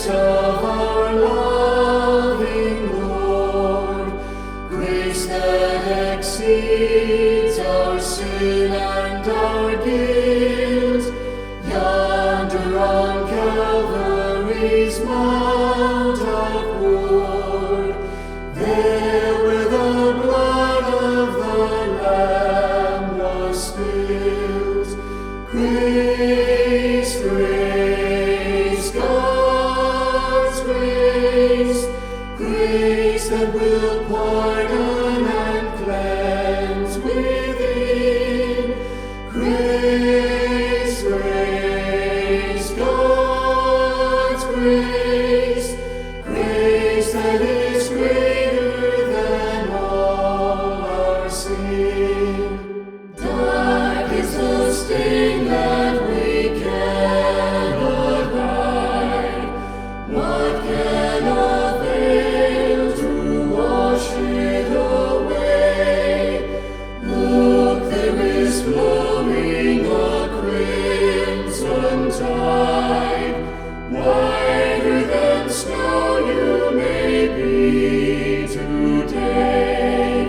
grace of our loving Lord, grace that exceeds our sin and our guilt, yonder on Calvary's mount upward, there where the blood of the Lamb was spilled. Grace, grace, God's grace, grace that will pardon and cleanse within. Grace, grace, God's grace, grace that is greater than all our sin. Dark is the stain that we cannot hide. What can avail to wash it away? Look, there is flowing a crimson tide, whiter than snow you may be today.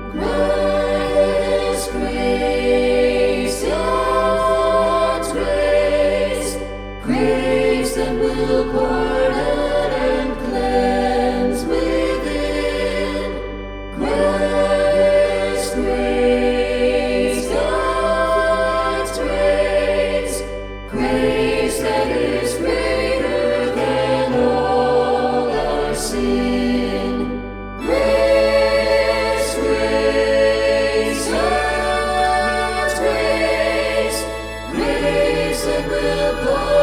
Grace, grace, God's grace, grace that will pardon and cleanse within. Grace, grace, God's grace, grace that is greater than all our sin. Grace, grace, God's grace, grace that will pardon